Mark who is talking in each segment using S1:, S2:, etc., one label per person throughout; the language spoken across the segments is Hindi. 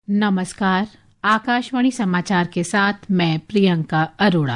S1: नमस्कार। आकाशवाणी समाचार के साथ मैं प्रियंका अरोड़ा।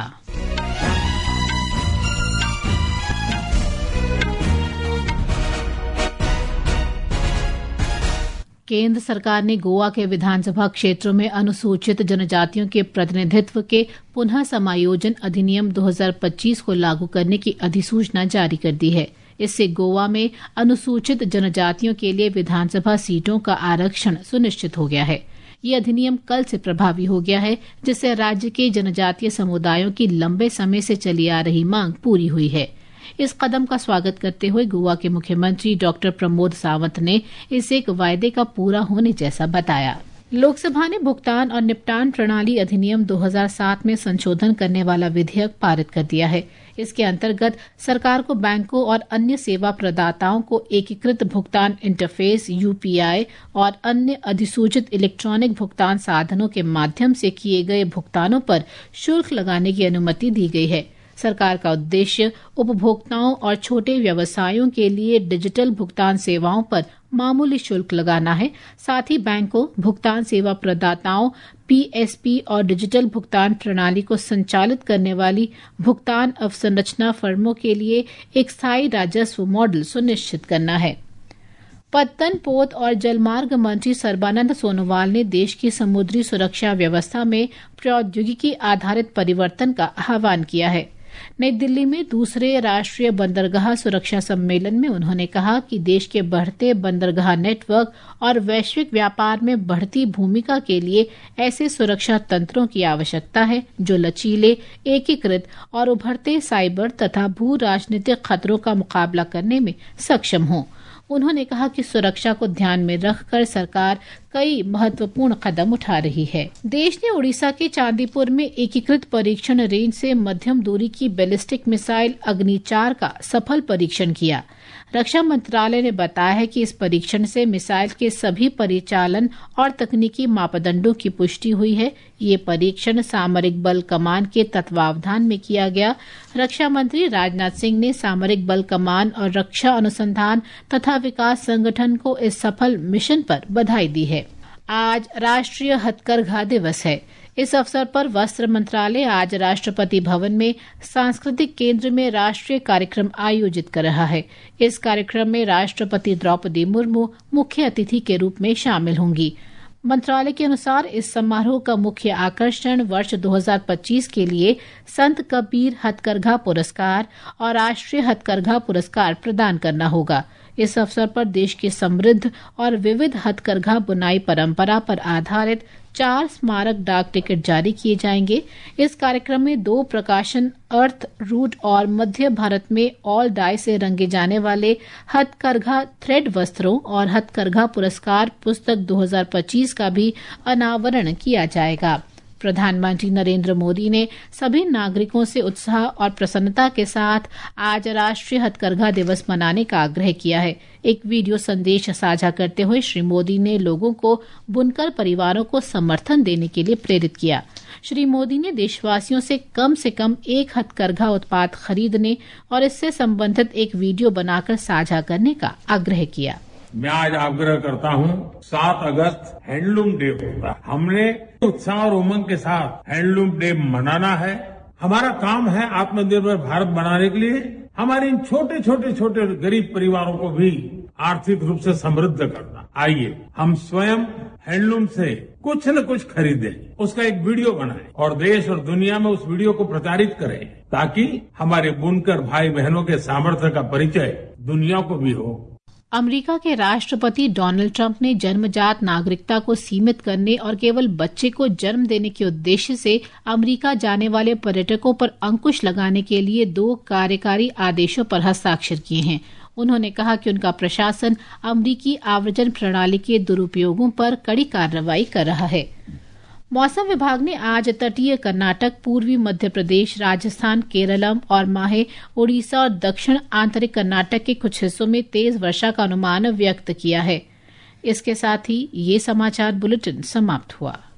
S1: केंद्र सरकार ने गोवा के विधानसभा क्षेत्रों में अनुसूचित जनजातियों के प्रतिनिधित्व के पुनः समायोजन अधिनियम 2025 को लागू करने की अधिसूचना जारी कर दी है। इससे गोवा में अनुसूचित जनजातियों के लिए विधानसभा सीटों का आरक्षण सुनिश्चित हो गया है। ये अधिनियम कल से प्रभावी हो गया है, जिससे राज्य के जनजातीय समुदायों की लंबे समय से चली आ रही मांग पूरी हुई है। इस कदम का स्वागत करते हुए गोवा के मुख्यमंत्री डॉक्टर प्रमोद सावंत ने इसे एक वायदे का पूरा होने जैसा बताया। लोकसभा ने भुगतान और निपटान प्रणाली अधिनियम 2007 में संशोधन करने वाला विधेयक पारित कर दिया है। इसके अंतर्गत सरकार को बैंकों और अन्य सेवा प्रदाताओं को एकीकृत भुगतान इंटरफेस यूपीआई और अन्य अधिसूचित इलेक्ट्रॉनिक भुगतान साधनों के माध्यम से किए गए भुगतानों पर शुल्क लगाने की अनुमति दी गई है। सरकार का उद्देश्य उपभोक्ताओं और छोटे व्यवसायों के लिए डिजिटल भुगतान सेवाओं पर मामूली शुल्क लगाना है। साथ ही बैंकों, भुगतान सेवा प्रदाताओं, पीएसपी और डिजिटल भुगतान प्रणाली को संचालित करने वाली भुगतान अवसंरचना फर्मों के लिए एक स्थायी राजस्व मॉडल सुनिश्चित करना है। पत्तन, पोत और जलमार्ग मंत्री सर्बानंद सोनोवाल ने देश की समुद्री सुरक्षा व्यवस्था में प्रौद्योगिकी आधारित परिवर्तन का आह्वान किया है। नई दिल्ली में दूसरे राष्ट्रीय बंदरगाह सुरक्षा सम्मेलन में उन्होंने कहा कि देश के बढ़ते बंदरगाह नेटवर्क और वैश्विक व्यापार में बढ़ती भूमिका के लिए ऐसे सुरक्षा तंत्रों की आवश्यकता है जो लचीले, एकीकृत और उभरते साइबर तथा भू राजनीतिक खतरों का मुकाबला करने में सक्षम हों। उन्होंने कहा कि सुरक्षा को ध्यान में रखकर सरकार कई महत्वपूर्ण कदम उठा रही है। देश ने उड़ीसा के चांदीपुर में एकीकृत परीक्षण रेंज से मध्यम दूरी की बैलिस्टिक मिसाइल अग्नि 4 का सफल परीक्षण किया। रक्षा मंत्रालय ने बताया है कि इस परीक्षण से मिसाइल के सभी परिचालन और तकनीकी मापदंडों की पुष्टि हुई है। ये परीक्षण सामरिक बल कमान के तत्वावधान में किया गया। रक्षा मंत्री राजनाथ सिंह ने सामरिक बल कमान और रक्षा अनुसंधान तथा विकास संगठन को इस सफल मिशन पर बधाई दी है। आज राष्ट्रीय हथकरघा दिवस है। इस अवसर पर वस्त्र मंत्रालय आज राष्ट्रपति भवन में सांस्कृतिक केंद्र में राष्ट्रीय कार्यक्रम आयोजित कर रहा है। इस कार्यक्रम में राष्ट्रपति द्रौपदी मुर्मू मुख्य अतिथि के रूप में शामिल होंगी। मंत्रालय के अनुसार इस समारोह का मुख्य आकर्षण वर्ष 2025 के लिए संत कबीर हथकरघा पुरस्कार और राष्ट्रीय हथकरघा पुरस्कार प्रदान करना होगा। इस अवसर पर देश की समृद्ध और विविध हथकरघा बुनाई परंपरा पर आधारित 4 स्मारक डाक टिकट जारी किए जाएंगे। इस कार्यक्रम में 2 प्रकाशन अर्थ रूट और मध्य भारत में ऑल डाई से रंगे जाने वाले हथकरघा थ्रेड वस्त्रों और हथकरघा पुरस्कार पुस्तक 2025 का भी अनावरण किया जाएगा। प्रधानमंत्री नरेंद्र मोदी ने सभी नागरिकों से उत्साह और प्रसन्नता के साथ आज राष्ट्रीय हथकरघा दिवस मनाने का आग्रह किया है। एक वीडियो संदेश साझा करते हुए श्री मोदी ने लोगों को बुनकर परिवारों को समर्थन देने के लिए प्रेरित किया। श्री मोदी ने देशवासियों से कम एक हथकरघा उत्पाद खरीदने और इससे संबंधित एक वीडियो बनाकर साझा करने का आग्रह किया।
S2: मैं आज आग्रह करता हूं, 7 अगस्त हैंडलूम डे होता है। हमने उत्साह और उमंग के साथ हैंडलूम डे मनाना है। हमारा काम है आत्मनिर्भर भारत बनाने के लिए हमारे इन छोटे गरीब परिवारों को भी आर्थिक रूप से समृद्ध करना। आइए हम स्वयं हैंडलूम से कुछ न कुछ खरीदें, उसका एक वीडियो बनाएं और देश और दुनिया में उस वीडियो को प्रचारित करें, ताकि हमारे बुनकर भाई बहनों के सामर्थ्य का परिचय दुनिया को भी हो।
S1: अमेरिका के राष्ट्रपति डोनाल्ड ट्रंप ने जन्मजात नागरिकता को सीमित करने और केवल बच्चे को जन्म देने के उद्देश्य से अमेरिका जाने वाले पर्यटकों पर अंकुश लगाने के लिए 2 कार्यकारी आदेशों पर हस्ताक्षर किए हैं। उन्होंने कहा कि उनका प्रशासन अमेरिकी आव्रजन प्रणाली के दुरुपयोगों पर कड़ी कार्रवाई कर रहा है। मौसम विभाग ने आज तटीय कर्नाटक, पूर्वी मध्य प्रदेश, राजस्थान, केरलम और माहे ओडिशा और दक्षिण आंतरिक कर्नाटक के कुछ हिस्सों में तेज वर्षा का अनुमान व्यक्त किया है। इसके साथ ही ये समाचार बुलेटिन समाप्त हुआ।